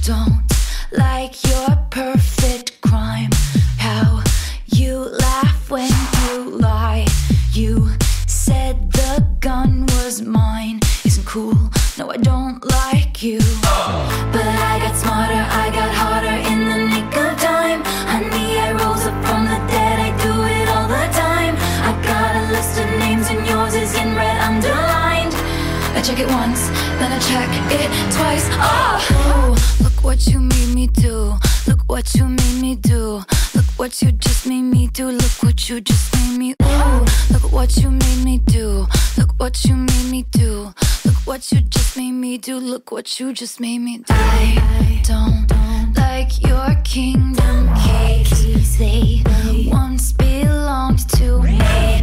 don't like your perfect crime. How you laugh when you lie. You said the gun was mine. Isn't cool, no I don't like you. But I got smarter, I got harder in the nick of time. Honey, I rose up from the dead, I do it all the time. I got a list of names and yours is in red underlined. I check it once, then I check it twice. Oh, look what you made me do. Look what you made me do. Look what you just made me do. Look what you just made me. Ooh, look what you made me do. Look what you made me do. Look what you just made me do. Look what you just made me do. I don't like your kingdom keys. They once belonged to me.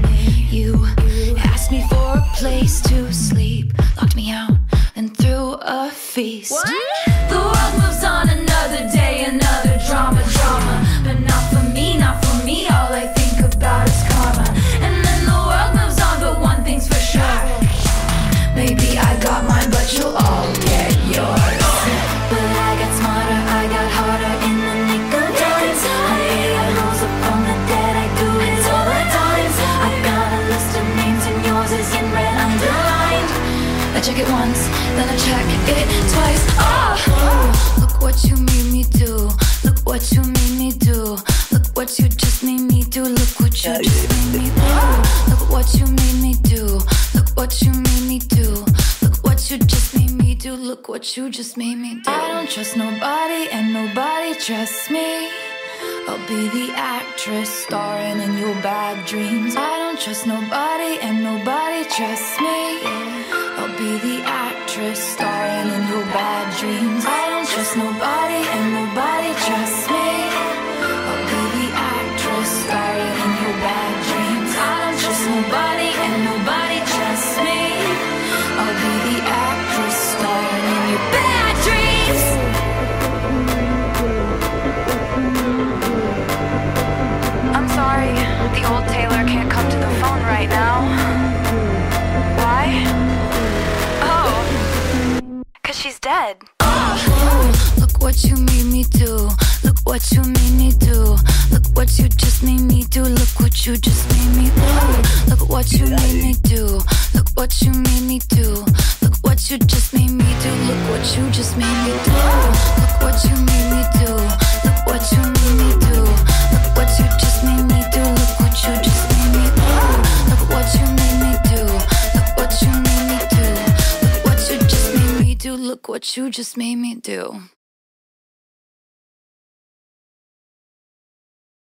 You asked me for a place to sleep, locked me out and threw a feast. What? The world moves on, another day, another drama. But not for me, not for me. All I think about is karma. And then the world moves on, but one thing's for sure. Maybe I got mine, but you'll all get yours. But I got smarter, I got harder in the nick of time. I rose up from the dead, I do it all the time. I got a list of names and yours is in red underlined. I check it once, then I check it twice. Oh, look what you made me do. Look what you made me do. Look what you just made me do. Look what you just made me do. Look what you made me do. Look what you made me do. Look what you just made me do. Look what you just made me do. I don't trust nobody and nobody trusts me. I'll be the actress starring in your bad dreams. I don't trust nobody and nobody trusts me. I'll be the actress starring in your bad dreams. I don't trust nobody and nobody trusts me. I'll be the actress starring in your bad dreams. I don't trust nobody and nobody trusts me. I'll be the actress starring in your bad dreams. I'm sorry, the old Taylor can't come to the phone right now. Why? Oh, 'cause she's dead. Look what you made me do. Look what you made me do. Look what you just made me do. Look what you just made me do. Look what you made me do. Look what you made me do. Look what you just made me do. Look what you just made me do. Look what you made me do. Look what you made me do. Look what you just made me do. Look what you just made me do. Look what you made me do. Look what you made me do. Look what you just made me do. Look what you just made me do.